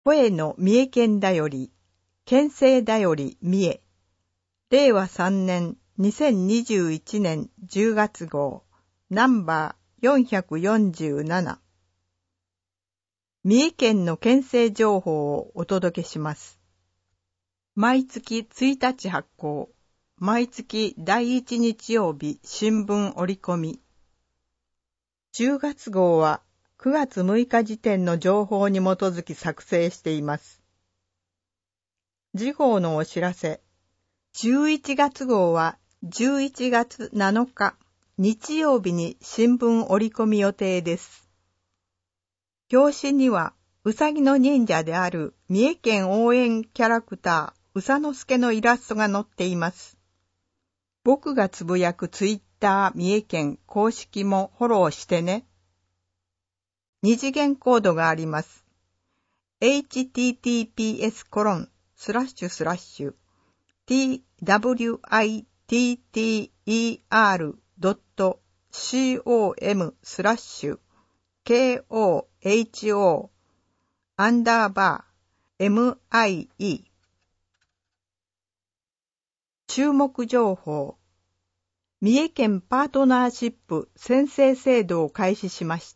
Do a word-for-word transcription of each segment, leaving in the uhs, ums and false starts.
声の三重県だより、県政だより三重、れいわさんねんにせんにじゅういちねんじゅうがつ号、ナンバーよんひゃくよんじゅうなな。三重県の県政情報をお届けします。毎月ついたち発行、毎月だいいち日曜日新聞折り込み。じゅうがつ号はくがつむいか時点の情報に基づき作成しています。次号のお知らせ。じゅういちがつ号はじゅういちがつなのか日曜日に新聞折り込み予定です。表紙にはうさぎの忍者である三重県応援キャラクターうさのすけのイラストが載っています。僕がつぶやくツイッター三重県公式もフォローしてね。二次元コードがあります。エイチティーティーピーエスコロンスラッシュスラッシュ ティーダブリューアイティーティーイーアールドットコムスラッシュ ケーオーエイチオー アンダーバー エムアイイー。注目情報。三重県パートナーシップ宣誓制度を開始しました。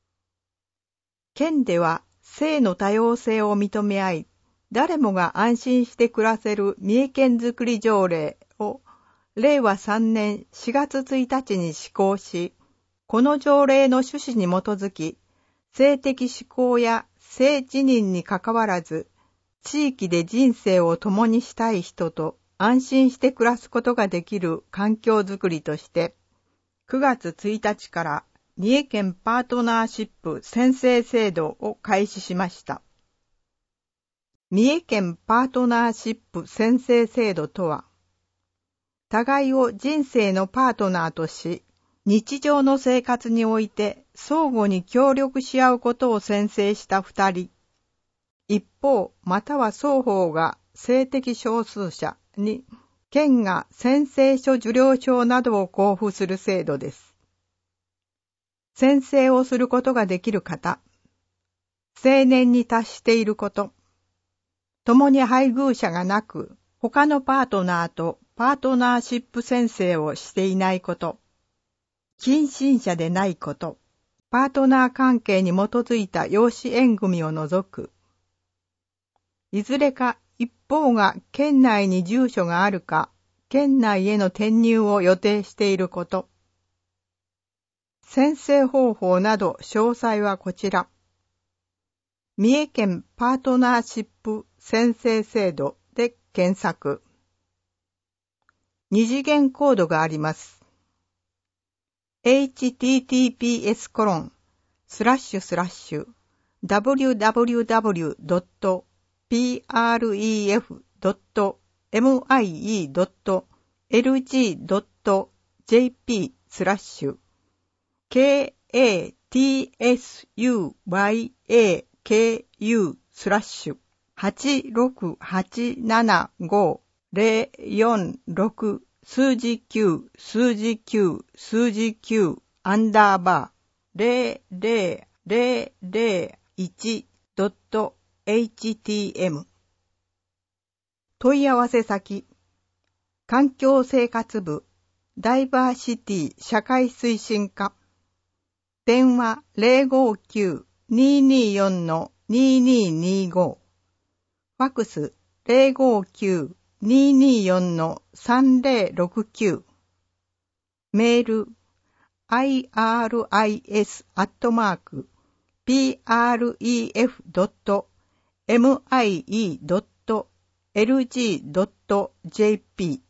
県では性の多様性を認め合い、誰もが安心して暮らせる三重県づくり条例をれいわさんねんしがつついたちに施行し、この条例の趣旨に基づき、性的指向や性自認にかかわらず、地域で人生を共にしたい人と安心して暮らすことができる環境づくりとして、くがつついたちから三重県パートナーシップ宣誓制度を開始しました。三重県パートナーシップ宣誓制度とは、互いを人生のパートナーとし、日常の生活において相互に協力し合うことを宣誓した二人。一方、または双方が性的少数者に、県が宣誓書受領証などを交付する制度です。宣誓をすることができる方、成年に達していること、共に配偶者がなく、他のパートナーとパートナーシップ宣誓をしていないこと、近親者でないこと、パートナー関係に基づいた養子縁組を除く、いずれか一方が県内に住所があるか、県内への転入を予定していること、宣誓方法など詳細はこちら。三重県パートナーシップ宣誓制度で検索。二次元コードがあります。エイチティーティーピーエスコロンスラッシュスラッシュ ダブリューダブリューダブリュードットピーアールイーエフドットエムアイイードットエルジードットジェーピースラッシュ ケーエーティーエスユーワイエーケーユー スラッシュはちろくはちななごゼロよんろく数字きゅう数字きゅう数字きゅうアンダーバーゼロゼロゼロゼロいちドットエイチティーエム 問い合わせ先環境生活部ダイバーシティ社会推進課電話 ゼロごきゅう にーにーよん にーにーにーご ファックス ゼロごきゅう にーにーよん さんゼロろくきゅう メール アイアールアイエス アットマーク ピーアールイーエフ ドット エムアイイー ドット エルジー ドット ジェーピー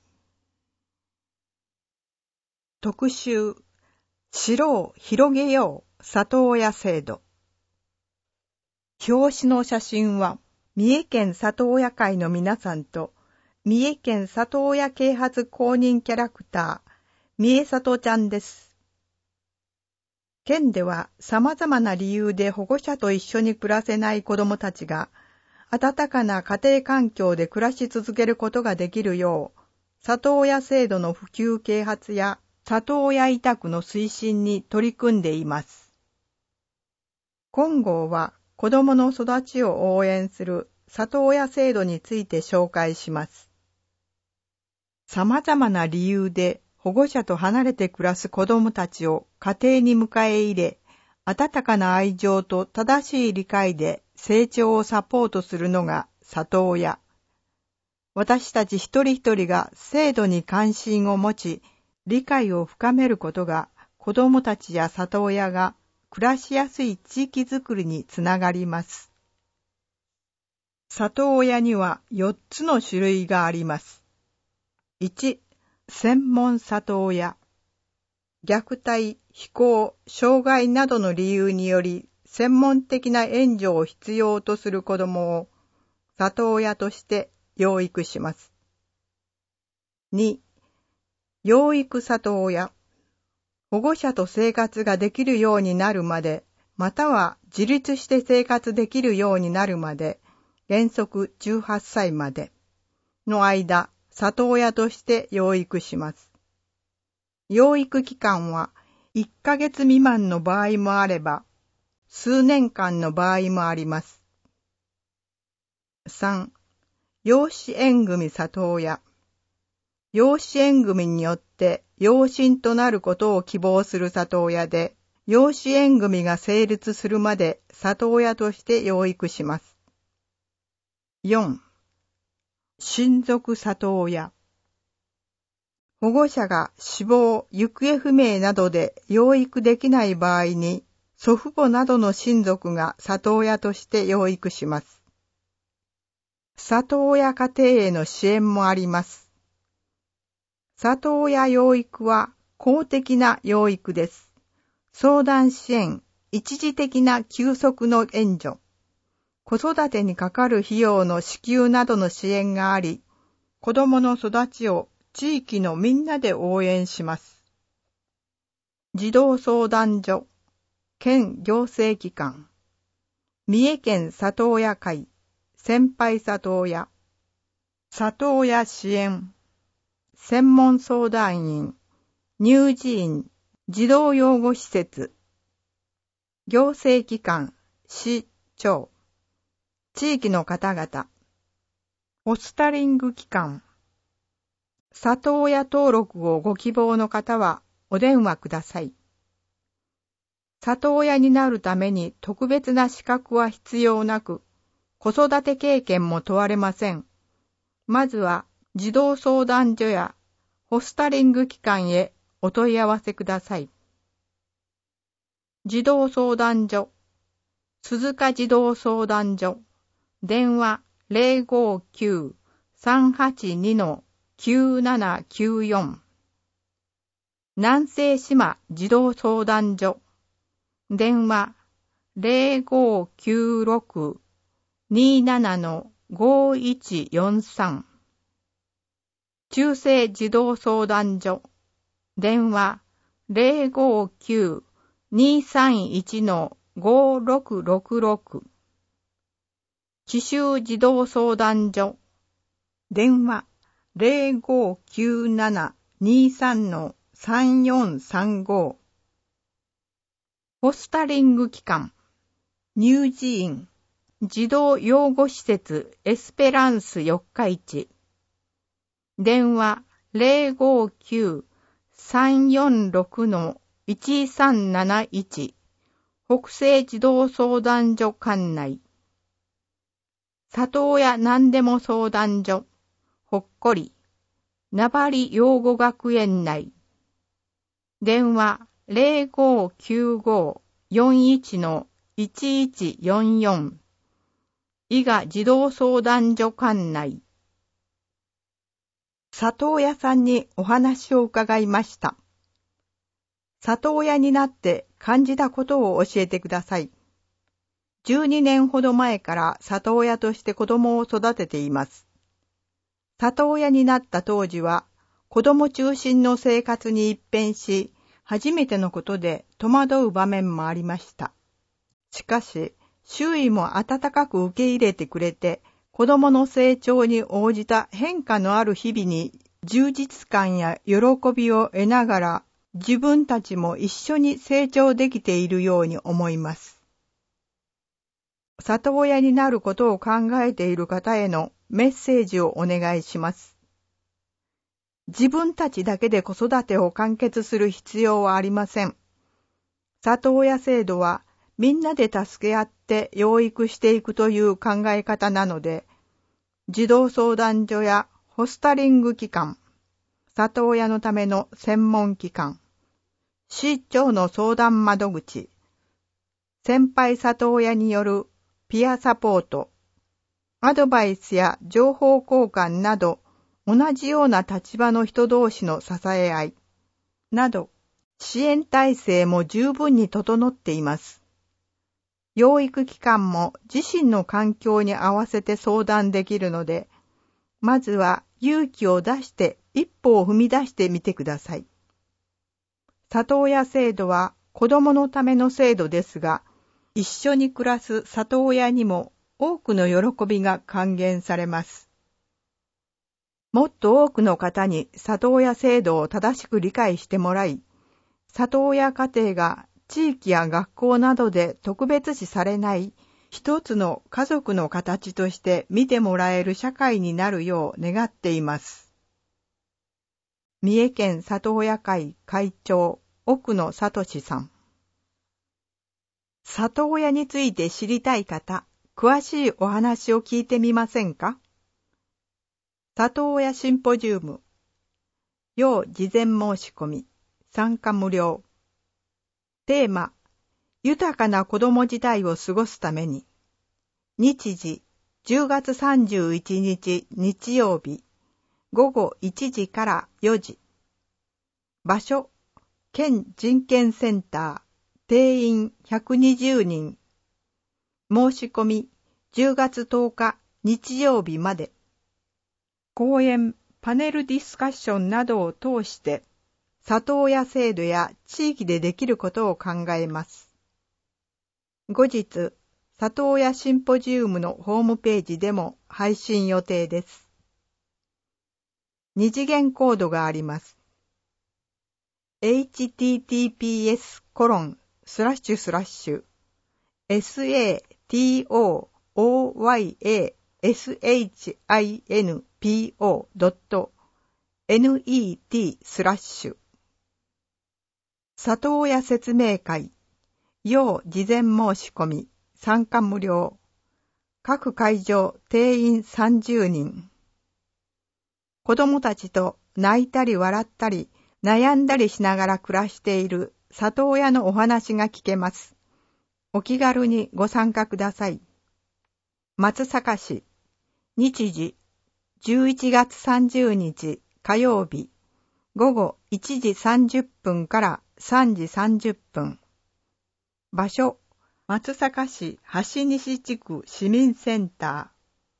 特集知ろう広げよう里親制度。表紙の写真は三重県里親会の皆さんと三重県里親啓発公認キャラクター三重里ちゃんです。県では様々な理由で保護者と一緒に暮らせない子どもたちが温かな家庭環境で暮らし続けることができるよう里親制度の普及啓発や里親委託の推進に取り組んでいます。今号は子供の育ちを応援する里親制度について紹介します。様々な理由で保護者と離れて暮らす子供たちを家庭に迎え入れ、温かな愛情と正しい理解で成長をサポートするのが里親。私たち一人一人が制度に関心を持ち、理解を深めることが子供たちや里親が暮らしやすい地域づくりにつながります。里親にはよっつの種類があります。いち、専門里親。虐待、非行、障害などの理由により専門的な援助を必要とする子供を里親として養育します。に、養育里親。保護者と生活ができるようになるまで、または自立して生活できるようになるまで、原則じゅうはっさいまでの間、里親として養育します。養育期間はいっかげつ未満の場合もあれば、数年間の場合もあります。さん、養子縁組里親。養子縁組によって養親となることを希望する里親で、養子縁組が成立するまで里親として養育します。よん、親族里親。保護者が死亡、行方不明などで養育できない場合に、祖父母などの親族が里親として養育します。里親家庭への支援もあります。里親養育は公的な養育です。相談支援、一時的な休息の援助、子育てにかかる費用の支給などの支援があり、子供の育ちを地域のみんなで応援します。児童相談所、県行政機関、三重県里親会、先輩里親、里親支援、専門相談員、乳児院、児童養護施設、行政機関、市、町、地域の方々、フォスタリング機関、里親登録をご希望の方はお電話ください。里親になるために特別な資格は必要なく、子育て経験も問われません。まずは児童相談所やフォスタリング機関へお問い合わせください。児童相談所、鈴鹿児童相談所、電話 ゼロごきゅう さんはちに きゅうななきゅうよん 南西島児童相談所、電話 ゼロごきゅうろく になな ごいちよんさん 中世児童相談所、電話 ゼロごきゅう にさんいち ごろくろくろく 紀州児童相談所、電話 ゼロごきゅうなな にさん さんよんさんご フォスタリング機関、乳児院、児童養護施設エスペランス四日市、電話 ゼロごきゅう さんよんろく いちさんなないち 北西児童相談所管内、里親何でも相談所、ほっこり、名張養護学園内、電話 ゼロごきゅうご よんいち いちいちよんよん 伊賀児童相談所管内。里親さんにお話を伺いました。里親になって感じたことを教えてください。じゅうにねんほど前から里親として子供を育てています。里親になった当時は子供中心の生活に一変し、初めてのことで戸惑う場面もありました。しかし、周囲も温かく受け入れてくれて、子供の成長に応じた変化のある日々に充実感や喜びを得ながら、自分たちも一緒に成長できているように思います。 里親になることを考えている方へのメッセージをお願いします。自分たちだけで子育てを完結する必要はありません。里親制度はみんなで助け合って養育していくという考え方なので、児童相談所やホスタリング機関、里親のための専門機関、市長の相談窓口、先輩里親によるピアサポート、アドバイスや情報交換など、同じような立場の人同士の支え合い、など、支援体制も十分に整っています。養育機関も自身の環境に合わせて相談できるので、まずは勇気を出して一歩を踏み出してみてください。里親制度は子供のための制度ですが、一緒に暮らす里親にも多くの喜びが還元されます。もっと多くの方に里親制度を正しく理解してもらい、里親家庭が地域や学校などで特別視されない一つの家族の形として見てもらえる社会になるよう願っています。三重県里親会会長、奥野聡さん。里親について知りたい方、詳しいお話を聞いてみませんか？里親シンポジウム。要事前申し込み。参加無料。テーマ、豊かな子供時代を過ごすために。日時、じゅうがつさんじゅういちにち日曜日、ごごいちじからよじ。場所、県人権センター、定員ひゃくにじゅうにん。申し込み、じゅうがつとおか日曜日まで。講演、パネルディスカッションなどを通して、里親制度や地域でできることを考えます。後日、里親シンポジウムのホームページでも配信予定です。二次元コードがあります。エイチティーティーピーエスコロンスラッシュスラッシュエスエーティーオーオーワイエーエスエイチアイエヌピーオードットネットスラッシュ里親説明会、要事前申し込み、参加無料。各会場定員さんじゅうにん。子供たちと泣いたり笑ったり、悩んだりしながら暮らしている里親のお話が聞けます。お気軽にご参加ください。松阪市、日時、じゅういちがつさんじゅうにち火曜日、ごごいちじさんじゅっぷんからさんじさんじゅっぷん。場所、松阪市橋西地区市民センター。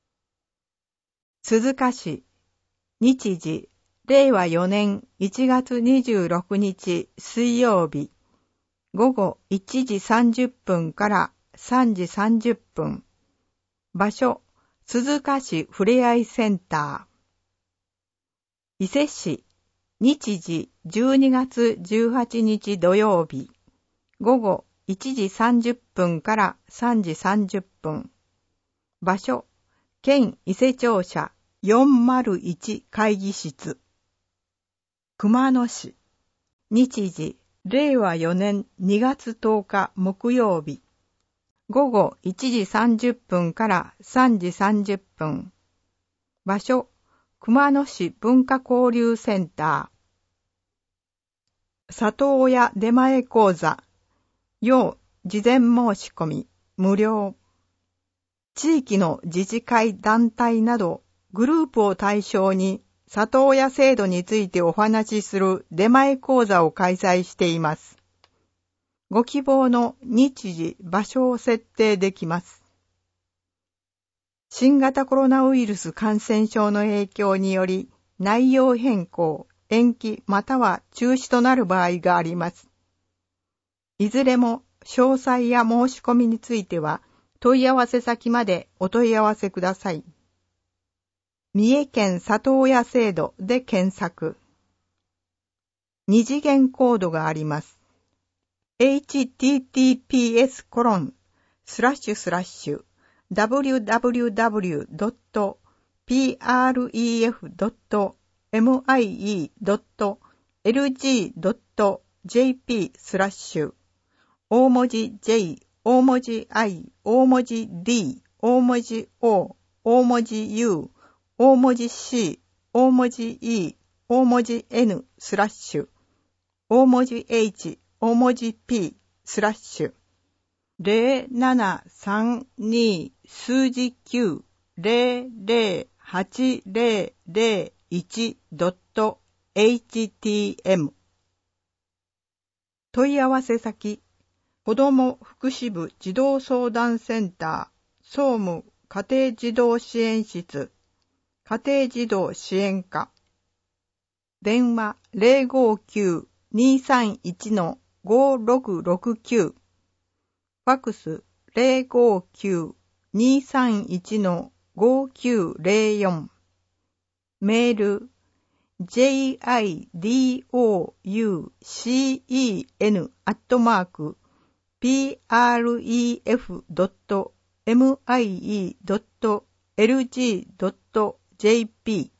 鈴鹿市、日時、れいわよねんいちがつにじゅうろくにち水曜日、ごごいちじさんじゅっぷんからさんじさんじゅっぷん。場所、鈴鹿市ふれあいセンター。伊勢市、日時じゅうにがつじゅうはちにち土曜日、ごごいちじさんじゅっぷんからさんじさんじゅっぷん。場所、県伊勢庁舎よんまるいち会議室。熊野市、日時れいわよねんにがつとおか木曜日、ごごいちじさんじゅっぷんからさんじさんじゅっぷん。場所、熊野市文化交流センター。里親出前講座、要事前申し込み、無料。地域の自治会団体などグループを対象に里親制度についてお話しする出前講座を開催しています。ご希望の日時、場所を設定できます。新型コロナウイルス感染症の影響により内容変更、延期または中止となる場合があります。いずれも詳細や申し込みについては問い合わせ先までお問い合わせください。三重県里親制度で検索。二次元コードがあります。エイチティーティーピーエスコロンスラッシュスラッシュダブリューダブリューダブリュードットプレフドットミイドットエルジードットジェーピー スラッシュ大文字 J、大文字 I、大文字 D、大文字 O、大文字 U、大文字 C、大文字 E、大文字 N スラッシュ大文字 H、大文字 P スラッシュゼロななさんに数字きゅうゼロゼロはちゼロゼロいちドットエイチティーエム 問い合わせ先子ども福祉部児童相談センター総務家庭児童支援室家庭児童支援課電話 ゼロごきゅう にさんいち ごろくろくきゅう ファクス ゼロごきゅう にさんいち ごきゅうゼロよん メール ジェイアイディーオーユーシーイーエヌ アットマーク ピーアールイーエフドットミイドットエルジードットジェーピー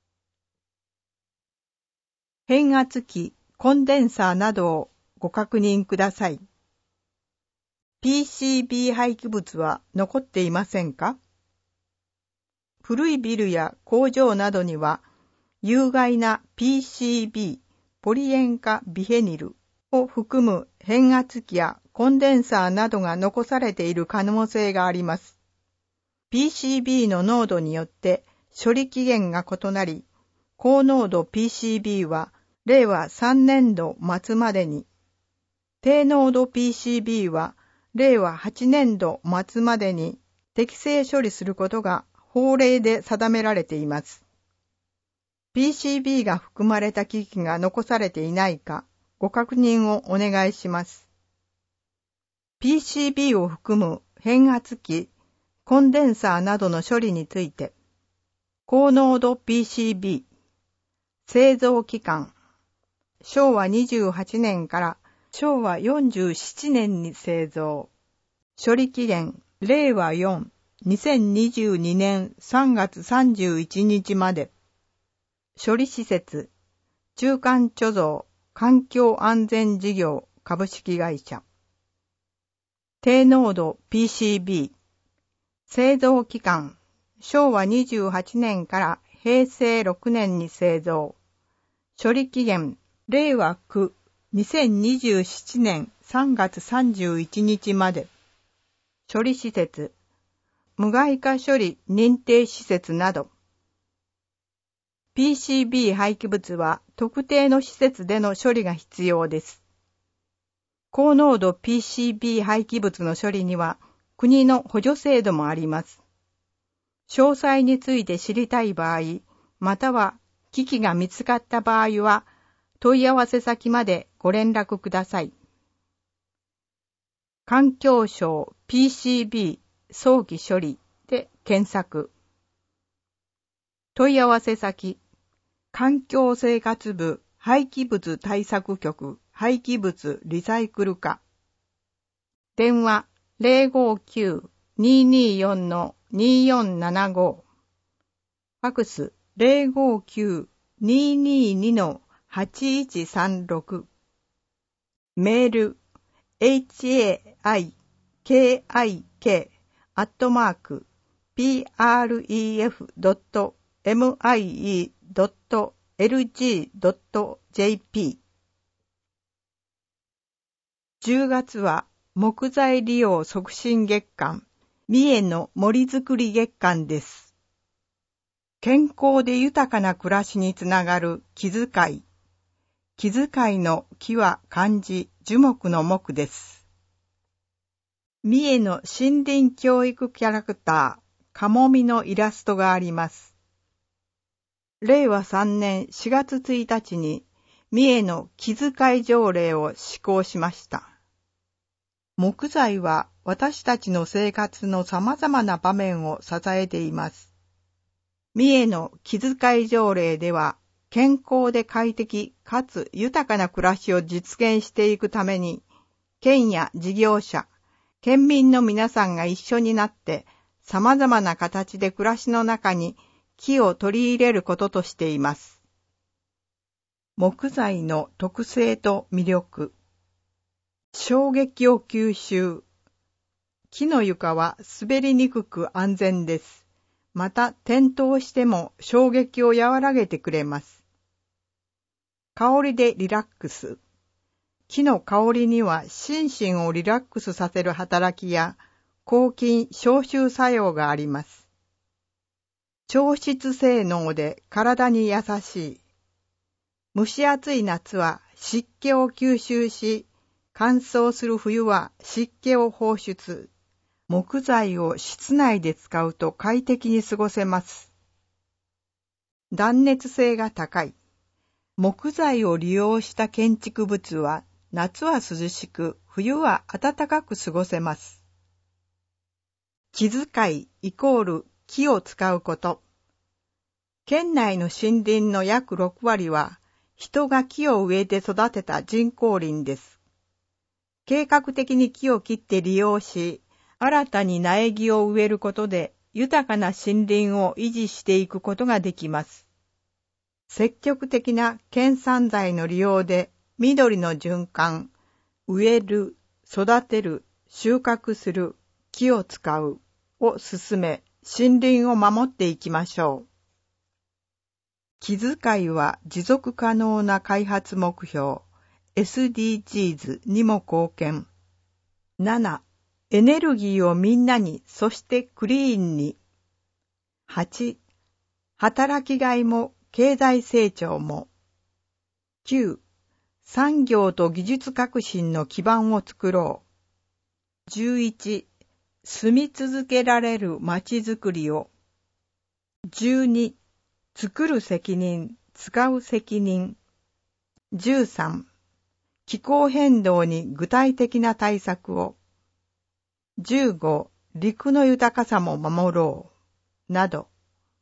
変圧器、コンデンサーなどをご確認ください。ピーシービー 廃棄物は残っていませんか？古いビルや工場などには有害な ピーシービー、ポリ塩化ビフェニルを含む変圧器やコンデンサーなどが残されている可能性があります。ピーシービー の濃度によって処理期限が異なり、高濃度 ピーシービー はれいわさんねんど末までに、低濃度 ピーシービー はれいわはちねんど末までに適正処理することが法令で定められています。ピーシービー が含まれた機器が残されていないか、ご確認をお願いします。ピーシービー を含む変圧器、コンデンサーなどの処理について、高濃度 ピーシービー、製造期間、しょうわにじゅうはちねんからしょうわよんじゅうななねんに製造、処理期限、れいわよん、にせんにじゅうにねんさんがつさんじゅういちにちまで、処理施設、中間貯蔵、環境安全事業株式会社。低濃度 ピーシービー。製造期間、しょうわにじゅうはちねんからへいせいろくねんに製造。処理期限、れいわく、にせんにじゅうななねんさんがつさんじゅういちにちまで。処理施設、無害化処理認定施設など。ピーシービー 廃棄物は特定の施設での処理が必要です。高濃度 ピーシービー 廃棄物の処理には国の補助制度もあります。詳細について知りたい場合、または機器が見つかった場合は問い合わせ先までご連絡ください。環境省 ピーシービー 早期処理で検索。問い合わせ先、環境生活部廃棄物対策局廃棄物リサイクル課。電話 ゼロごきゅう にーにーよん にーよんななご。ファクス ゼロごきゅう にーにーにー はちいちさんろく。メール エイチエーアイケーアイケー アットマーク ピーアールイーエフドットミイドットエルジードットジェーピー。じゅうがつは木材利用促進月間、三重の森づくり月間です。健康で豊かな暮らしにつながる気遣い。気遣いの気は漢字、樹木の木です。三重の森林教育キャラクター、カモミのイラストがあります。れいわさんねんしがつついたちに三重の気遣い条例を施行しました。木材は私たちの生活の様々な場面を支えています。三重の気遣い条例では、健康で快適かつ豊かな暮らしを実現していくために、県や事業者、県民の皆さんが一緒になって様々な形で暮らしの中に木を取り入れることとしています。木材の特性と魅力。衝撃を吸収。木の床は滑りにくく安全です。また転倒しても衝撃を和らげてくれます。香りでリラックス。木の香りには心身をリラックスさせる働きや抗菌消臭作用があります。調湿性能で体に優しい。蒸し暑い夏は湿気を吸収し、乾燥する冬は湿気を放出。木材を室内で使うと快適に過ごせます。断熱性が高い。木材を利用した建築物は夏は涼しく、冬は暖かく過ごせます。木遣いイコール木を使うこと。県内の森林の約ろくわりは人が木を植えて育てた人工林です。計画的に木を切って利用し、新たに苗木を植えることで豊かな森林を維持していくことができます。積極的な県産材の利用で緑の循環、植える、育てる、収穫する、木を使うを進め、森林を守っていきましょう。木遣いは持続可能な開発目標 エスディージーズ にも貢献。なな、エネルギーをみんなに、そしてクリーンに。はち、働きがいも経済成長も。きゅう、産業と技術革新の基盤を作ろう。じゅういち、住み続けられるまちづくりを。じゅうに、作る責任、使う責任。じゅうさん、気候変動に具体的な対策を。じゅうご、陸の豊かさも守ろう。など。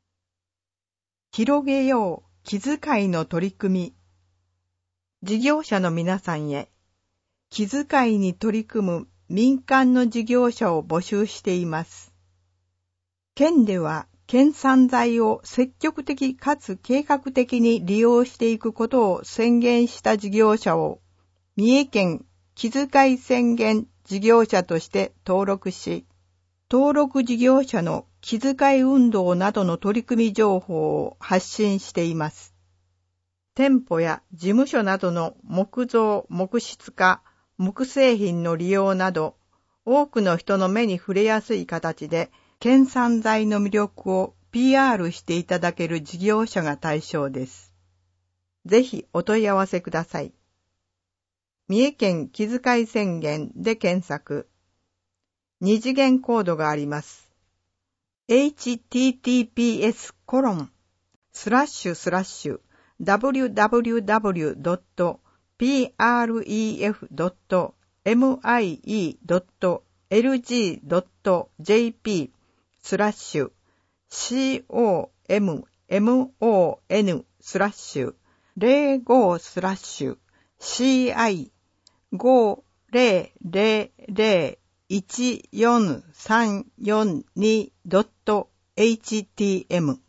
広げよう、木遣いの取り組み。事業者の皆さんへ、木遣いに取り組む民間の事業者を募集しています。県では、県産材を積極的かつ計画的に利用していくことを宣言した事業者を、三重県木遣い宣言事業者として登録し、登録事業者の木遣い運動などの取り組み情報を発信しています。店舗や事務所などの木造、木質化、木製品の利用など、多くの人の目に触れやすい形で、県産材の魅力を ピーアール していただける事業者が対象です。ぜひお問い合わせください。三重県木遣い宣言で検索。二次元コードがあります。エイチティーティーピーエスコロンスラッシュスラッシュダブリュダブリュダブリュドットピーアールイーエフドットエムアイイードットエルジードットジェーピースラッシュ コムモン スラッシュゼロごスラッシュ シーアイごゼロゼロゼロいちよんさんよんにドットエイチティーエム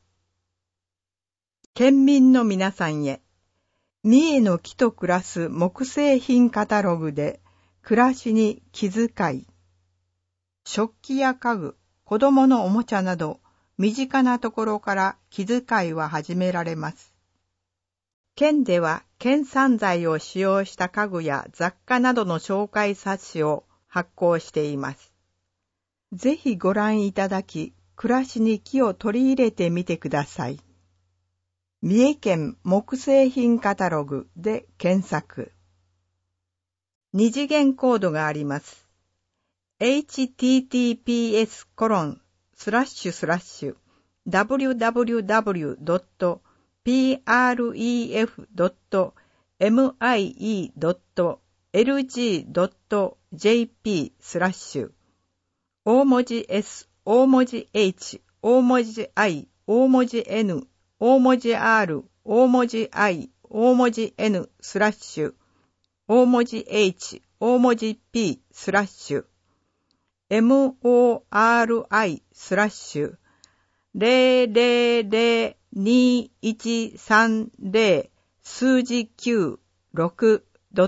県民の皆さんへ、三重の木と暮らす木製品カタログで暮らしに気遣い。食器や家具、子供のおもちゃなど身近なところから気遣いは始められます。県では県産材を使用した家具や雑貨などの紹介冊子を発行しています。ぜひご覧いただき、暮らしに木を取り入れてみてください。三重県木製品カタログで検索。二次元コードがあります。エイチティーティーピーエスコロンスラッシュスラッシュダブリュダブリュダブリュドットピーアールイーエフドットエムアイイードットエルジードットジェーピースラッシュ大文字 S、大文字 H、大文字 I、大文字 N、大文字 R、大文字 I、大文字 N スラッシュ大文字 H、大文字 P スラッシュ mori スラッシュ ゼロゼロゼロにいちさんゼロ 数字きゅうろく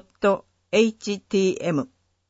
.htm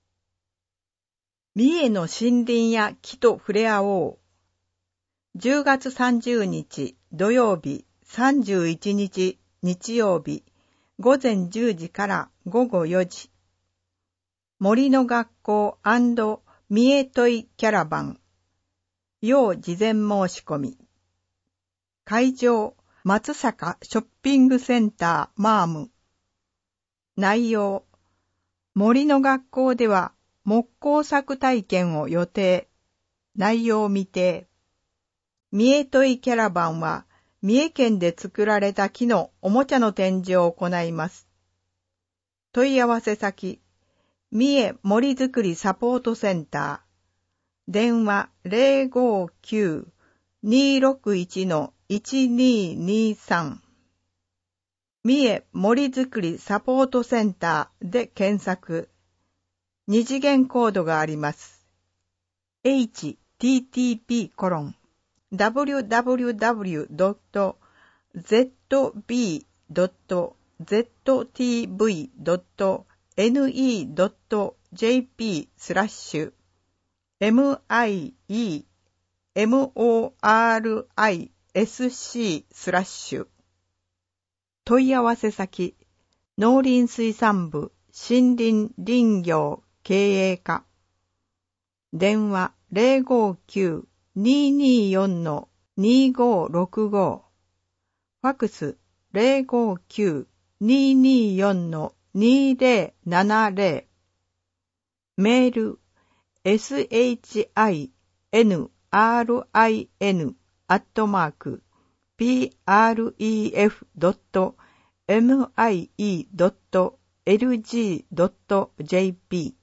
三重の森林や木と触れ合おう。じゅうがつさんじゅうにち土曜日、さんじゅういちにち日曜日、ごぜんじゅうじからごごよじ。森の学校&三重トイキャラバン。要事前申し込み。会場、松坂ショッピングセンターマーム。内容、森の学校では木工作体験を予定。内容未定。三重トイキャラバンは三重県で作られた木のおもちゃの展示を行います。問い合わせ先、三重森づくりサポートセンター。電話 ゼロごきゅう にーろくいち いちにーにーさん。三重森づくりサポートセンターで検索。二次元コードがあります。エイチティーティーピーコロンダブリューダブリューダブリュードットゼットビードットゼットティーブイドットニードットジェーピー スラッシュ ミーモリスシー スラッシュ問い合わせ先農林水産部森林林業経営課電話 ゼロごきゅう にーにーよん にーごろくご ファクス ゼロごきゅう にーにーよん にーぜろななぜろ メール シンリン アットマーク ピーアールイーエフ ドット ミイ ドット エルジー ドット ジェーピー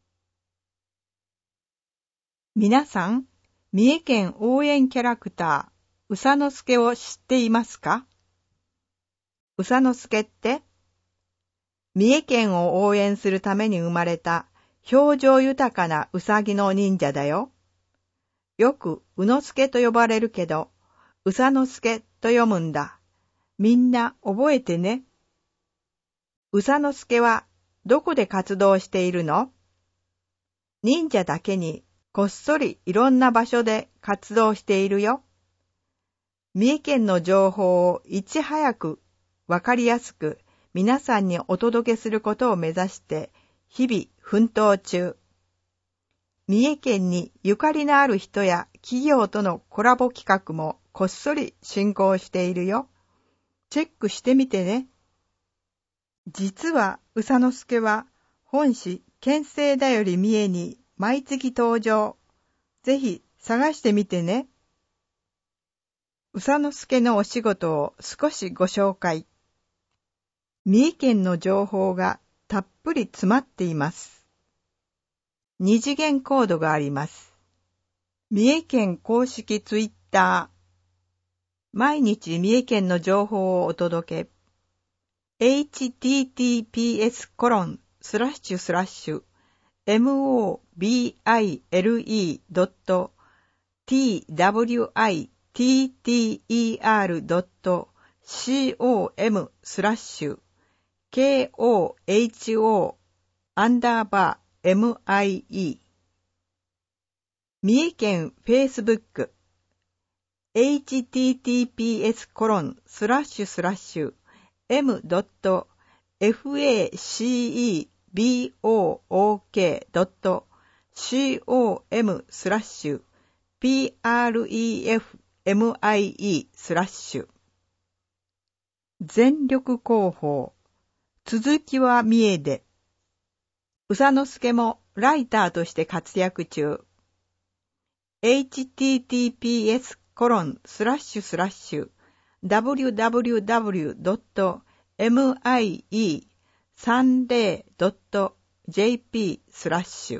皆さん、三重県応援キャラクター、うさのすけを知っていますか？うさのすけって、三重県を応援するために生まれた表情豊かなうさぎの忍者だよ。よくうのすけと呼ばれるけど、うさのすけと読むんだ。みんな覚えてね。うさのすけはどこで活動しているの？忍者だけにこっそりいろんな場所で活動しているよ。三重県の情報をいち早くわかりやすく皆さんにお届けすることを目指して日々奮闘中。三重県にゆかりのある人や企業とのコラボ企画もこっそり進行しているよ。チェックしてみてね。実はうさのすけは本誌県政だより三重に毎月登場。ぜひ探してみてね。うさのすけのお仕事を少しご紹介。三重県の情報がたっぷり詰まっています。二次元コードがあります。三重県公式ツイッター。毎日三重県の情報をお届け。エイチティーティーピーエスコロンスラッシュスラッシュエムオービーアイエルイードットティーダブリューアイティーティーイーアールドットコムスラッシュケーオーエイチオーアンダーバーエムアイイー三重県フェイスブック エイチティーティーピーエスコロンスラッシュスラッシュエムドットフェイスブックドットコムスラッシュピーアールイーエフエムアイイースラッシュ全力広報続きは三重でうさのすけもライターとして活躍中 エイチティーティーピーエスコロンスラッシュスラッシュダブリューダブリューダブリュードットミイさんじゅうドットジェーピー スラッシュ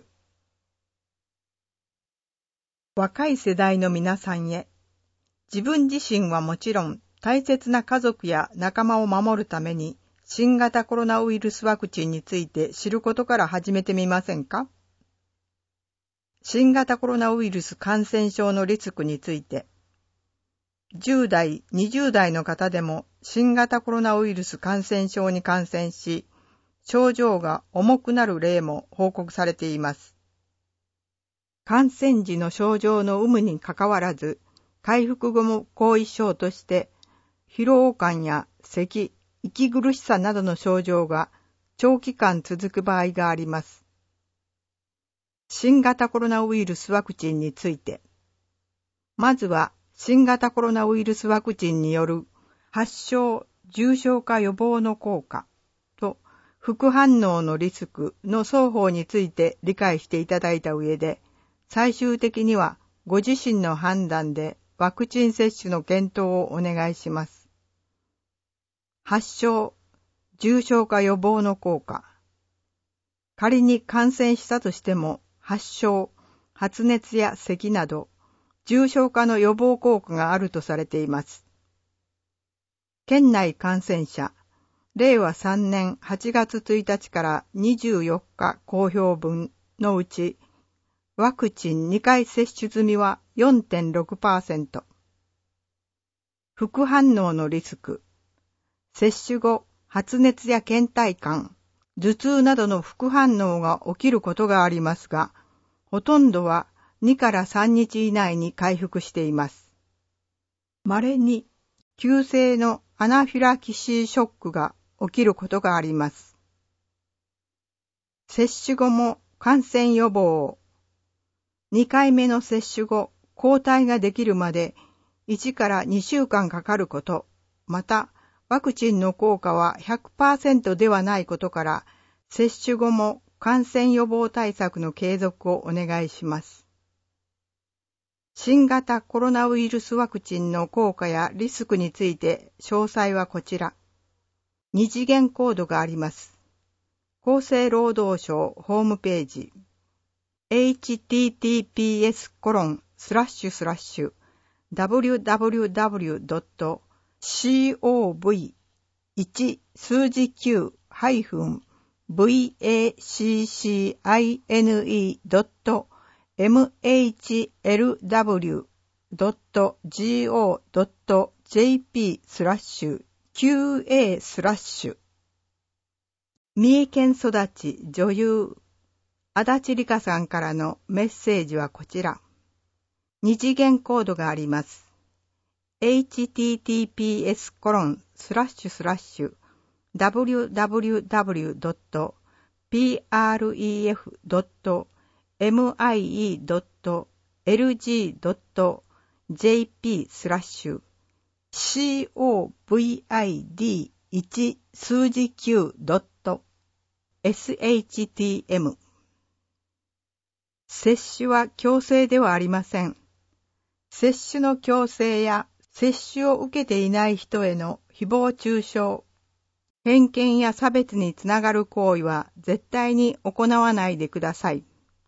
若い世代の皆さんへ、自分自身はもちろん大切な家族や仲間を守るために新型コロナウイルスワクチンについて知ることから始めてみませんか？ 新型コロナウイルス感染症のリスクについて、じゅう代、にじゅう代の方でも新型コロナウイルス感染症に感染し、症状が重くなる例も報告されています。感染時の症状の有無にかかわらず、回復後も後遺症として、疲労感や咳、息苦しさなどの症状が長期間続く場合があります。新型コロナウイルスワクチンについて、まずは新型コロナウイルスワクチンによる発症・重症化予防の効果と副反応のリスクの双方について理解していただいた上で、最終的にはご自身の判断でワクチン接種の検討をお願いします。発症・重症化予防の効果。仮に感染したとしても、発症、発熱や咳など、重症化の予防効果があるとされています。県内感染者、れいわさんねんはちがつついたちからにじゅうよっか公表分のうち、ワクチンにかい接種済みは よんてんろくパーセント。副反応のリスク。接種後、発熱や倦怠感、頭痛などの副反応が起きることがありますが、ほとんどはにからさんにち以内に回復しています。稀に急性のアナフィラキシーショックが起きることがあります。接種後も感染予防。にかいめの接種後、抗体ができるまでいちからにしゅうかんかかること、また、ワクチンの効果は ひゃくパーセント ではないことから、接種後も感染予防対策の継続をお願いします。新型コロナウイルスワクチンの効果やリスクについて詳細はこちら。二次元コードがあります。厚生労働省ホームページ エイチティーティーピーエスコロンスラッシュスラッシュダブリュダブリュダブリュドットシーオーブイいち 数字きゅう ハイフン ブイエーシーシーアイエヌイー ドット エムエイチエルダブリュ ドット ジーオー ドット ジェーピー スラッシュ キューエー スラッシュ。三重県育ち女優足立梨花さんからのメッセージはこちら。二次元コードがあります。エイチティーティーピーエスコロンスラッシュスラッシュダブリュダブリュダブリュドットピーアールイーエフドットエムアイイードットエルジードットジェーピー スラッシュ シーオーブイアイディーいち 数字きゅうドット エスエイチティーエム。接種は強制ではありません。接種の強制や接種を受けていない人への誹謗中傷、偏見や差別につながる行為は絶対に行わないでください。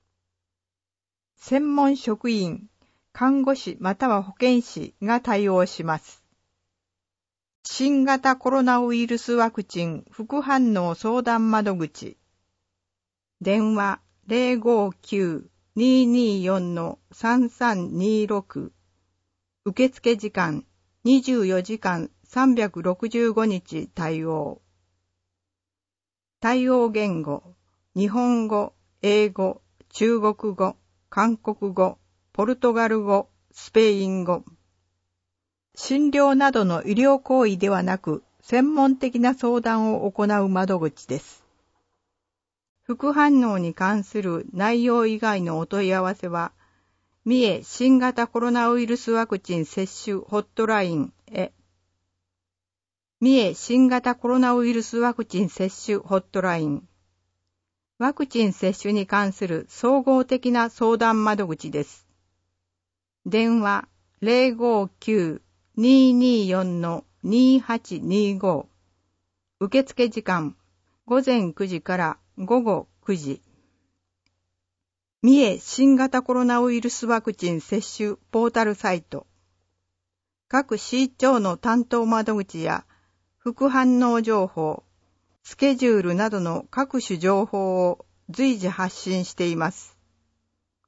専門職員、看護師または保健師が対応します。新型コロナウイルスワクチン副反応相談窓口。電話 ゼロごきゅう にーにーよん さんさんにーろく。受付時間にじゅうよじかんさんびゃくろくじゅうごにち対応。対応言語、日本語、英語、中国語、韓国語、ポルトガル語、スペイン語。診療などの医療行為ではなく、専門的な相談を行う窓口です。副反応に関する内容以外のお問い合わせは、三重新型コロナウイルスワクチン接種ホットラインへ。三重新型コロナウイルスワクチン接種ホットライン。ワクチン接種に関する総合的な相談窓口です。電話 ゼロごきゅう にーにーよん にーはちにーご。受付時間ごぜんくじからごごくじ。三重新型コロナウイルスワクチン接種ポータルサイト。各市町の担当窓口や副反応情報、スケジュールなどの各種情報を随時発信しています。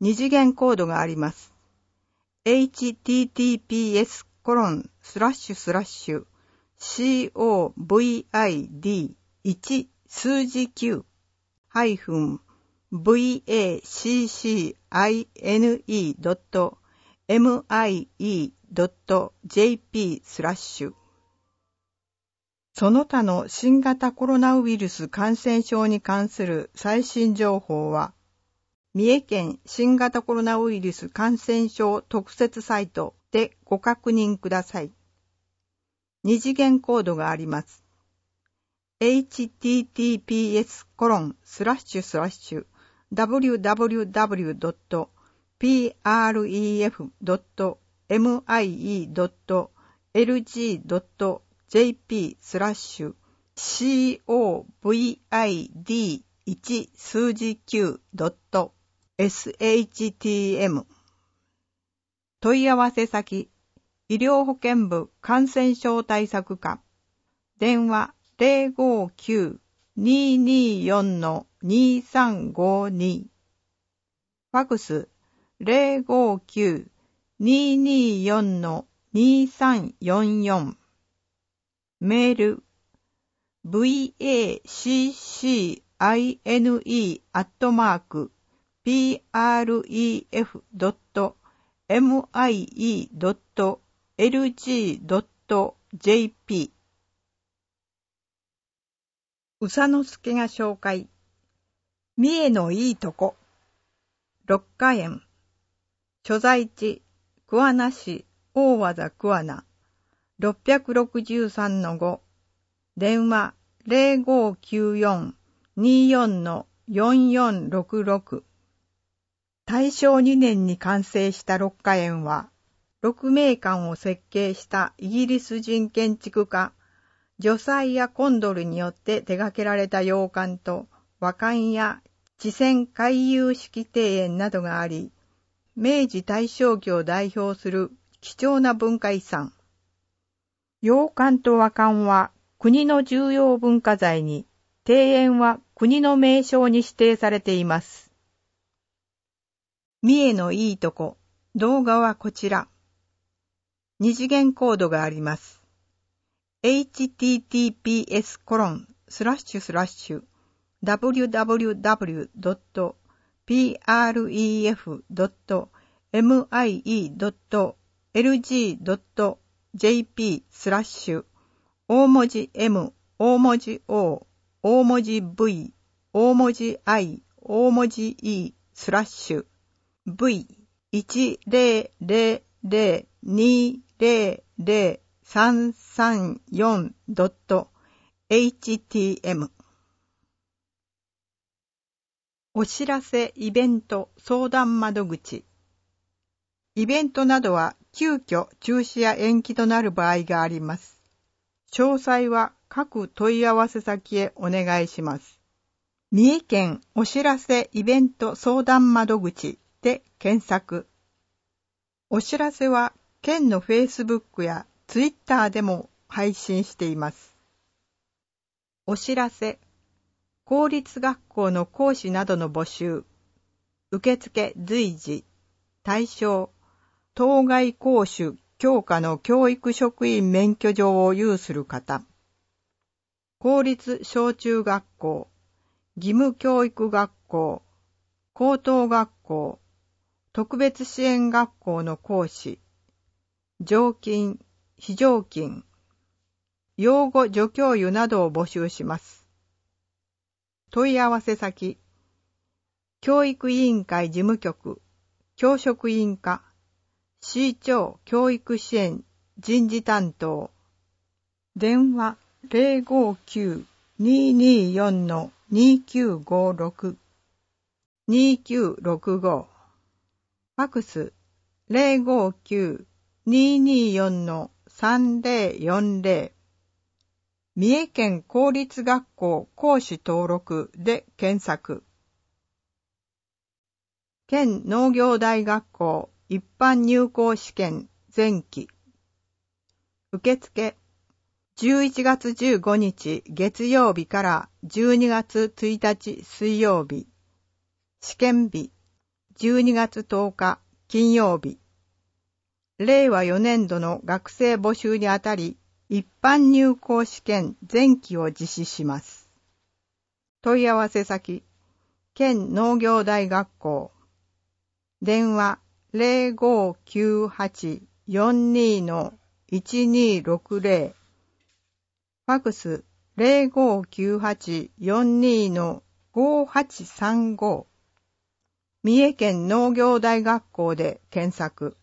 二次元コードがあります。エイチティーティーピーエスコロンスラッシュスラッシュ コビドいち数字きゅうハイフン ブイエーシーシーアイエヌイードットエムアイイードットジェーピー スラッシュその他の新型コロナウイルス感染症に関する最新情報は、三重県新型コロナウイルス感染症特設サイトでご確認ください。二次元コードがあります。エイチティーティーピーエスコロンスラッシュスラッシュダブリューダブリューダブリュードットピーアールイーエフドットエムアイイードットエルジードットジェーピー スラッシュ コビドいち数字きゅうドットエスエイチティーエム 問い合わせ先医療保険部感染症対策課電話 ゼロごーきゅう にーにーよん にーさんごに ファクス ゼロごーきゅう にーにーよん にーさんよんよん メール ブイエーシーシーアイエヌイー アットマーク ピーアールイーエフドットエムアイイードットエルジードットジェーピー 宇佐之助が紹介三重のいいとこ六花園所在地桑名市大和田桑名ろっぴゃくろくじゅうさんのご電話 ゼロごーきゅうよん にーよん よんよんろくろく大正にねんに完成した六花園は鹿鳴館を設計したイギリス人建築家ジョサイア・コンドルによって手掛けられた洋館と和館や池泉回遊式庭園などがあり、明治大正期を代表する貴重な文化遺産。洋館と和館は国の重要文化財に、庭園は国の名勝に指定されています。三重のいいとこ、動画はこちら。二次元コードがあります。エイチティーティーピーエスコロンスラッシュスラッシュダブリューダブリューダブリュードットピーアールイーエフドットエムアイイードットエルジードットジェーピー スラッシュ大文字 M 大文字 O 大文字 V 大文字 I 大文字 E スラッシュ ブイいちゼロゼロゼロにゼロゼロさんさんよんドットエイチティーエム お知らせイベント相談窓口イベントなどは急遽中止や延期となる場合があります。詳細は各問い合わせ先へお願いします。三重県お知らせイベント相談窓口で検索。お知らせは県のフェイスブックやツイッターでも配信しています。お知らせ、公立学校の講師などの募集、受付随時、対象、当該講師教科の教育職員免許状を有する方、公立小中学校、義務教育学校、高等学校、特別支援学校の講師、常勤、非常勤、養護助教諭などを募集します。問い合わせ先、教育委員会事務局、教職員課、市長教育支援人事担当、電話 ゼロごーきゅう にーにーよん にーきゅうごろく にーきゅうろくご、ファクス ゼロごーきゅう にーにーよん さんぜろよんぜろ 三重県公立学校講師登録で検索。県農業大学校一般入校試験前期。受付じゅういちがつじゅうごにち月曜日からじゅうにがつついたち水曜日。試験日じゅうにがつとおか金曜日、れいわよねんどの学生募集にあたり、一般入校試験前期を実施します。問い合わせ先、県農業大学校。電話 ゼロごきゅうはち よんに いちにろくゼロ。ファクス ゼロごきゅうはち よんに ごはちさんご。三重県農業大学校で検索。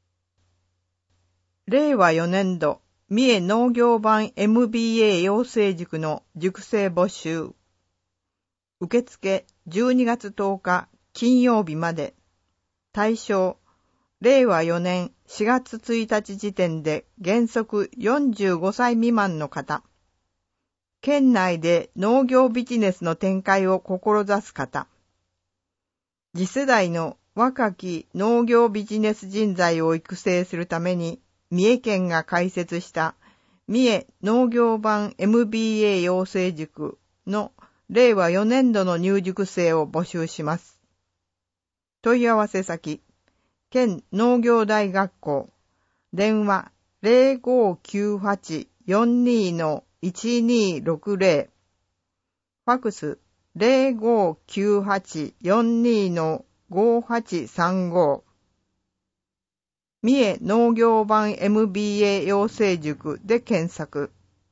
れいわよねんど三重農業版 エムビーエー 養成塾の塾生募集。受付じゅうにがつとおか金曜日まで。対象、れいわよねんしがつついたち時点で原則よんじゅうごさい未満の方。県内で農業ビジネスの展開を志す方。次世代の若き農業ビジネス人材を育成するために、三重県が開設した三重農業版 エムビーエー 養成塾のれいわよねんどの入塾生を募集します。問い合わせ先、県農業大学校。電話 ゼロごきゅうはち よんに いちにろくゼロ。ファクスゼロごきゅうはち よんに ごはちさんご。三重農業版 エムビーエー 養成塾で検索。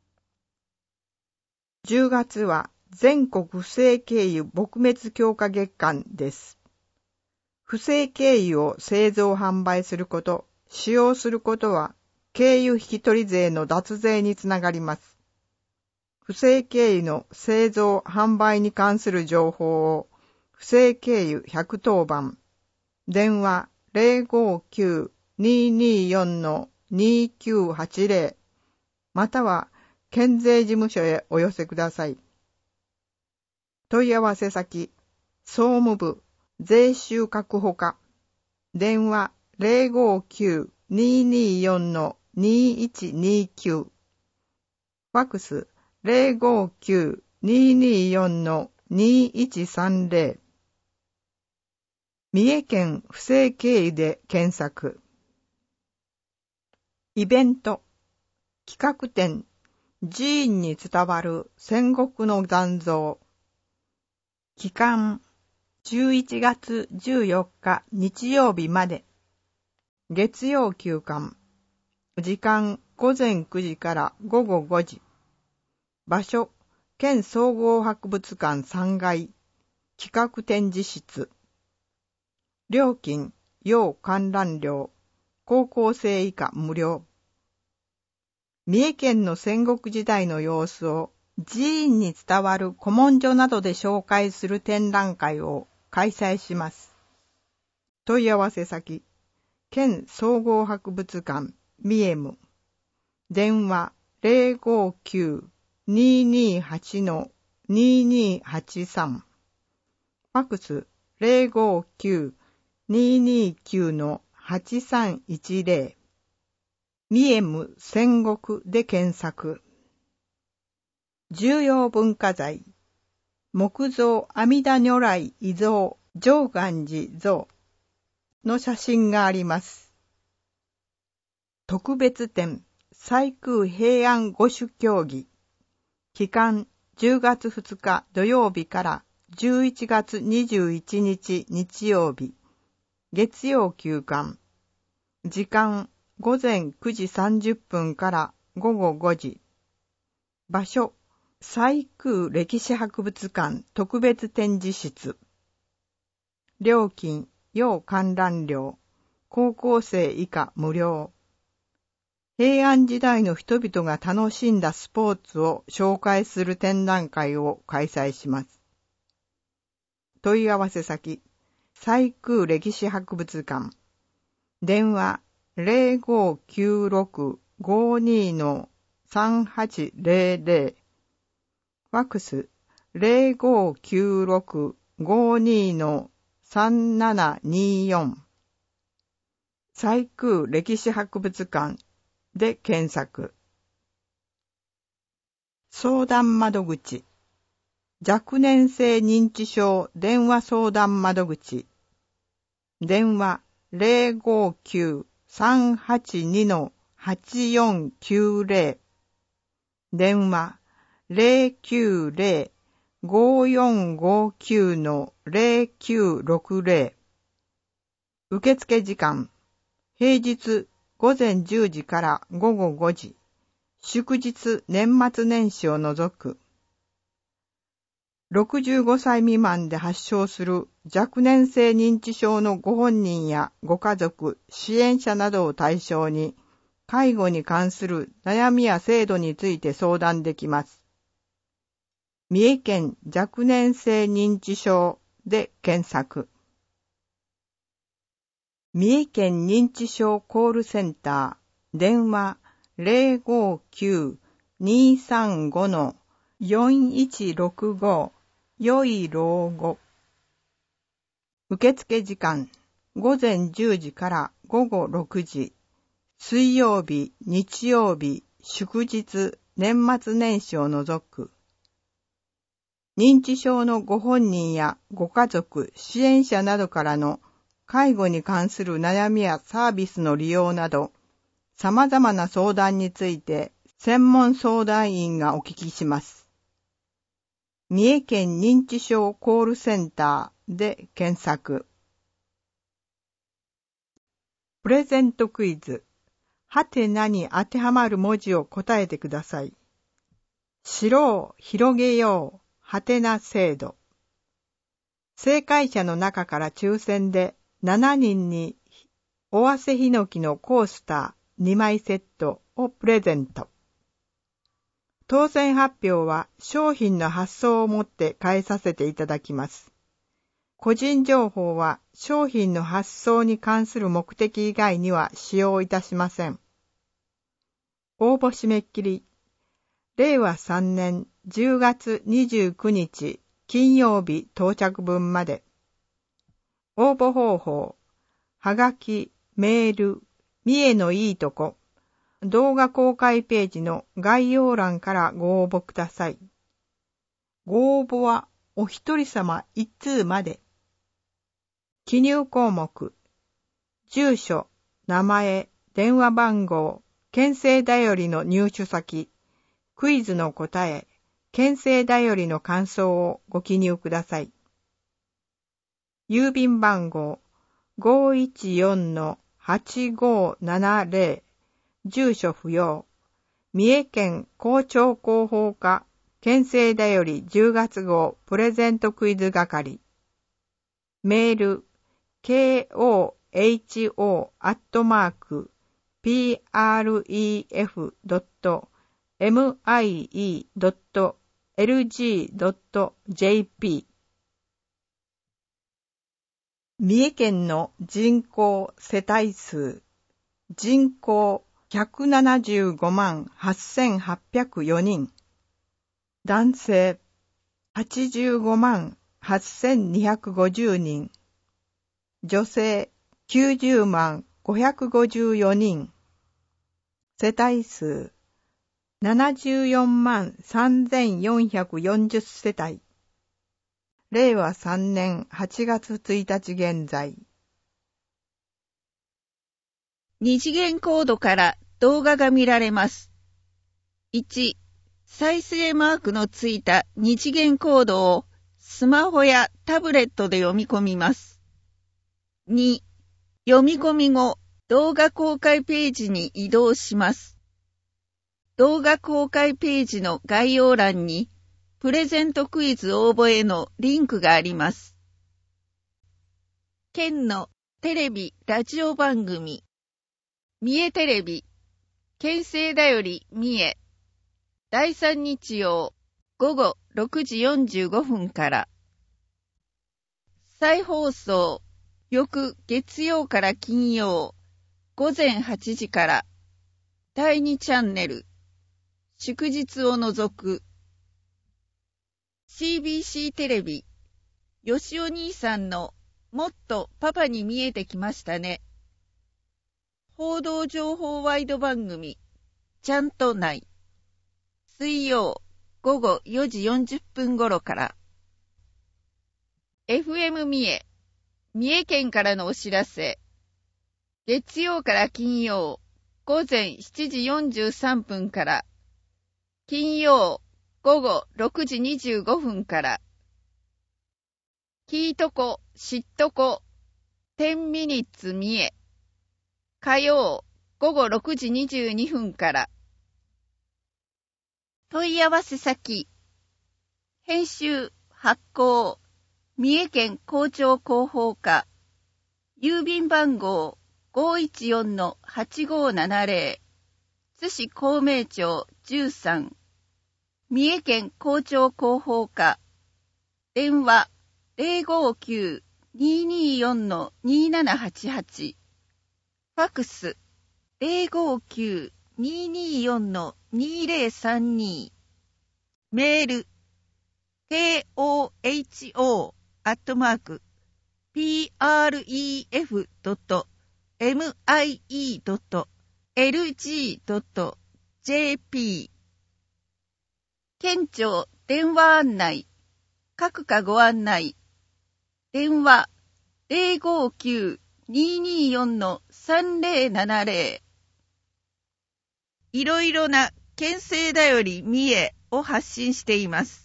じゅうがつは全国不正経由撲滅強化月間です。不正経由を製造販売すること、使用することは経由引取税の脱税につながります。不正経由の製造販売に関する情報を不正経由ひゃくとおばん、電話 ゼロごきゅう にーにーよん にーきゅうはちゼロ または県税事務所へお寄せください。問い合わせ先、総務部税収確保課。電話 ゼロごきゅう にーにーよん にーいちにーきゅう。ファクスゼロごきゅう にーにーよん にーいちさんゼロ。三重県不正経由で検索。イベント、企画展、寺院に伝わる戦国の残像。期間、じゅういちがつじゅうよっか日曜日まで。月曜休館。時間ごぜんくじからごごごじ。場所、県総合博物館さんがい。企画展示室。料金、要観覧料。高校生以下無料。三重県の戦国時代の様子を寺院に伝わる古文書などで紹介する展覧会を開催します。問い合わせ先、県総合博物館三重部。電話 ゼロごきゅう にーにーはち にーにーはちさん。ファクスゼロごきゅう にーにーきゅう はちさんいちゼロ。三重無戦国で検索。重要文化財、木造阿弥陀如来遺像上願寺像の写真があります。特別展、西空平安五種競技。期間じゅうがつふつか土曜日からじゅういちがつにじゅういちにち日曜日。月曜休館。時間ごぜんくじさんじゅっぷんからごごごじ。場所、西空歴史博物館特別展示室。料金、要観覧料。高校生以下無料。平安時代の人々が楽しんだスポーツを紹介する展覧会を開催します。問い合わせ先、西空歴史博物館。電話ゼロごきゅうろく ごにー さんはちゼロゼロ。ファクスゼロごきゅうろく ごにー さんななにーよん。西空歴史博物館で検索。相談窓口。若年性認知症電話相談窓口。 電話 ゼロごきゅう さんはちに はちよんきゅうゼロ 電話 ゼロきゅうゼロ ごよんごきゅう ゼロきゅうろくゼロ 受付時間平日午前じゅうじから午後ごじ、祝日年末年始を除く。ろくじゅうごさい未満で発症する若年性認知症のご本人やご家族、支援者などを対象に、介護に関する悩みや制度について相談できます。三重県若年性認知症で検索。三重県認知症コールセンター、電話 ゼロごきゅう にさんご よんいちろくご よい老後。受付時間、午前じゅうじから午後ろくじ、水曜日、日曜日、祝日、年末年始を除く。認知症のご本人やご家族、支援者などからの介護に関する悩みやサービスの利用など、様々な相談について専門相談員がお聞きします。三重県認知症コールセンターで検索。プレゼントクイズ。はてなに当てはまる文字を答えてください。城を広げよう。はてな制度。正解者の中から抽選でしちにんに尾鷲ヒノキのコースターにまいセットをプレゼント。当選発表は商品の発送をもって返させていただきます。個人情報は商品の発送に関する目的以外には使用いたしません。応募締め切り、れいわさんねんじゅうがつにじゅうくにち金曜日到着分まで。応募方法、はがき、メール、三重のいいとこ、動画公開ページの概要欄からご応募ください。ご応募はお一人様一通まで。記入項目、住所、名前、電話番号、県政だよりの入手先、クイズの答え、県政だよりの感想をご記入ください。郵便番号 ごいちよんのはちごななゼロ、住所不要、三重県校長広報課県政だよりじゅうがつ号プレゼントクイズ係。メール ケーオーエイチオー アットマーク ピーアールイーエフ ドット ミイ ドット エルジー ドット ジェーピー。 三重県の人口世帯数、人口ひゃくななじゅうごまんはっせんはっぴゃくよにん、男性はちじゅうごまんはっせんにひゃくごじゅうにん、女性きゅうじゅうまんごひゃくごじゅうよにん、世帯数ななじゅうよんまんさんぜんよんひゃくよんじゅう世帯。れいわさんねんはちがつついたち現在。 二次元コードから動画が見られます。いち、再生マークのついた二次元コードをスマホやタブレットで読み込みます。に、読み込み後、動画公開ページに移動します。動画公開ページの概要欄にプレゼントクイズ応募へのリンクがあります。県のテレビ・ラジオ番組、三重テレビ、県政だより三重、だいさん日曜午後ろくじよんじゅうごふんから、再放送、翌月曜から金曜、午前はちじから、だいにチャンネル、祝日を除く、シービーシー テレビ、よしお兄さんのもっとパパに見えてきましたね。報道情報ワイド番組、ちゃんとない。水曜午後よじよんじゅっぷん頃から。エフエム 三重、 三重県からのお知らせ。月曜から金曜、午前しちじよんじゅうさんぷんから、金曜午後ろくじにじゅうごふんから、聞いとこ、知っとこ、じゅうミニッツ三重、火曜午後ろくじにじゅうにふんから、問い合わせ先、編集、発行、三重県校長広報課、郵便番号 ごーいちよんのはちごーななぜろ、津市孔明町じゅうさん、三重県校長広報課、電話 ゼロごーきゅう にーにーよんのにーななはちはち、ファクス ゼロごーきゅう にーにーよんのにーぜろさんに、メール ケーオーエイチオー アットマーク ピーアールイーエフ ドット エムアイイー ドット エルジー ドット ジェーピー 県庁電話案内、各課ご案内、電話 ゼロごーきゅう にーにーよんのさんぜろななぜろ、いろいろな県政だより三重を発信しています。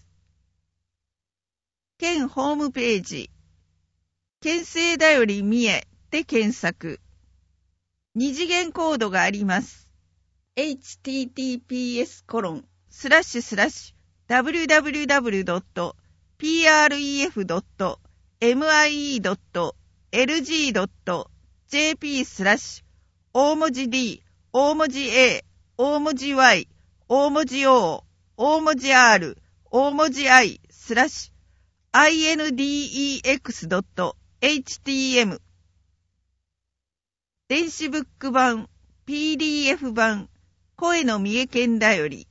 県ホームページ、県政だより三重で検索。二次元コードがあります。エイチティーティーピーエスコロンスラッシュスラッシュダブリューダブリューダブリュードットピーアールイーエフドットエムアイイードットエルジードットジェーピー スラッシュ大文字 D、大文字 A、大文字 Y、大文字 O、大文字 R、大文字 I、スラッシュ アイエヌディーイーエックスドットエイチティーエム 電子ブック版、ピーディーエフ 版、声の三重県だより。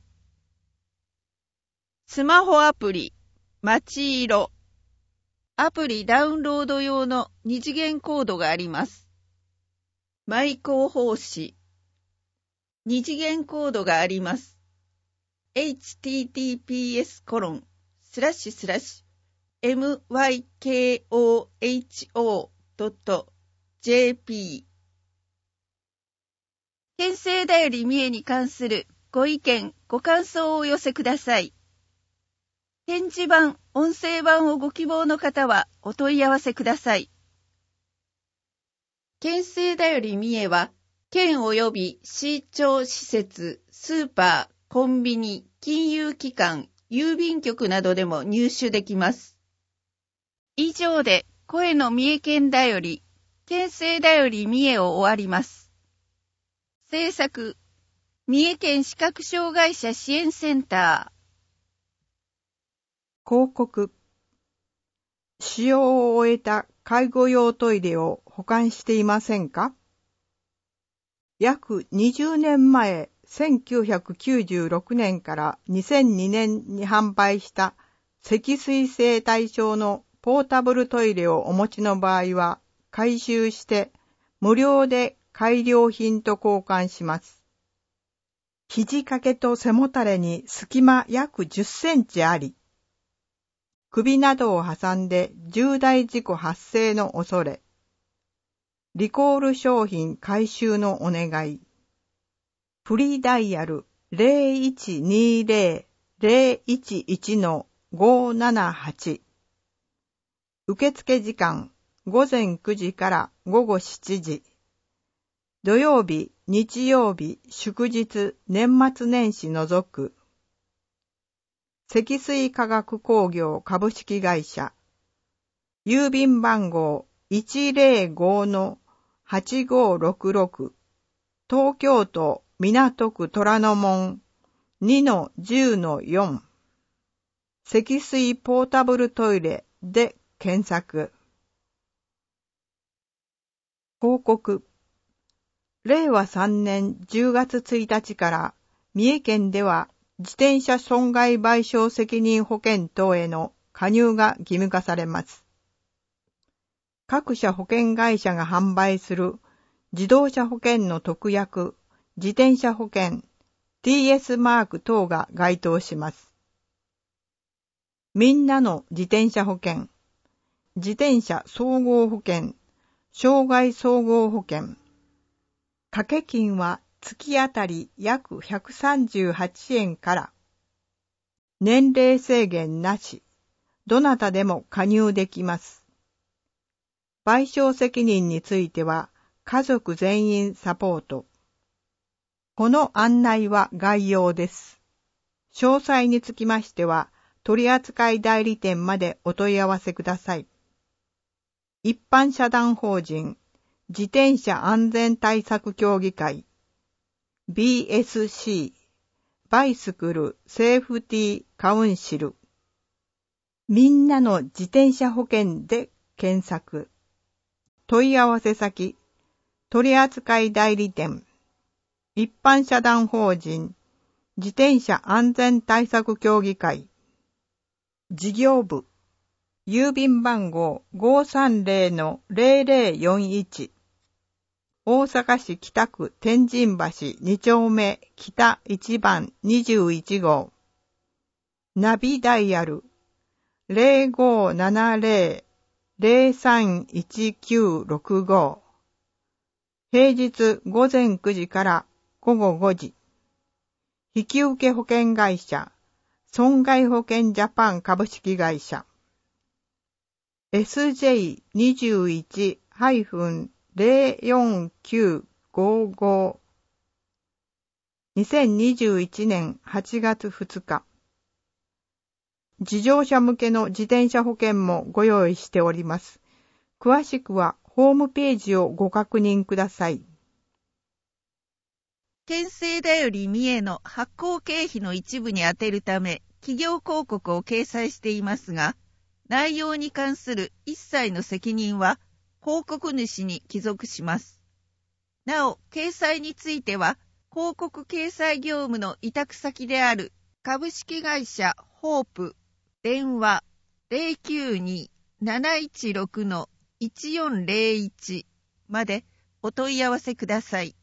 スマホアプリ、まちいろ。アプリダウンロード用の二次元コードがあります。マイ広報誌。二次元コードがあります。エイチティーティーピーエスコロンスラッシュスラッシュエムワイケーオーエイチオードットジェーピー 県政だより三重に関するご意見、ご感想をお寄せください。展示版、音声版をご希望の方はお問い合わせください。県政だより三重は、県及び市町施設、スーパー、コンビニ、金融機関、郵便局などでも入手できます。以上で、声の三重県だより、県政だより三重を終わります。制作、三重県視覚障害者支援センター。広告。使用を終えた介護用トイレを保管していませんか？約にじゅうねんまえ、せんきゅうひゃくきゅうじゅうろくねんからにせんにねんに販売した積水性対象のポータブルトイレをお持ちの場合は、回収して無料で改良品と交換します。肘掛けと背もたれに隙間約じゅっセンチあり、首などを挟んで重大事故発生の恐れ、リコール商品回収のお願い、フリーダイヤル ゼロいちにゼロ ゼロいちいちのごーななはち、受付時間ごぜんくじからごごしちじ、土曜日、日曜日、祝日、年末年始除く。積水化学工業株式会社。郵便番号 いちゼロごのはちごろくろく。東京都港区虎ノ門 にのじゅうのよん。積水ポータブルトイレで検索。広告。れいわさんねんじゅうがつついたちから三重県では自転車損害賠償責任保険等への加入が義務化されます。各社保険会社が販売する自動車保険の特約、自転車保険、ティーエス マーク等が該当します。みんなの自転車保険、 自転車総合保険、障害総合保険。掛け金は月当たり約ひゃくさんじゅうはちえんから。年齢制限なし。どなたでも加入できます。賠償責任については家族全員サポート。この案内は概要です。詳細につきましては取扱代理店までお問い合わせください。一般社団法人自転車安全対策協議会 ビーエスシー バイスクルセーフティーカウンシルみんなの自転車保険で検索。問い合わせ先、取扱代理店、一般社団法人、自転車安全対策協議会、事業部、郵便番号 ごーさんぜろのぜろぜろよんいち、大阪市北区天神橋に丁目北いちばんにじゅういち号、ナビダイヤルぜろごーななぜろぜろさんいちきゅうろくご、平日午前くじから午後ごじ、引受保険会社、損害保険ジャパン株式会社、エスジェイにじゅういち ぜろよんきゅうごご にせんにじゅういちねんはちがつふつか、自乗車向けの自転車保険もご用意しております。詳しくはホームページをご確認ください。 県政だより三重の発行経費の一部に充てるため、企業広告を掲載していますが、内容に関する一切の責任は広告主に帰属します。なお、掲載については、広告掲載業務の委託先である株式会社ホープ、電話 ゼロきゅうに なないちろく いちよんぜろいち までお問い合わせください。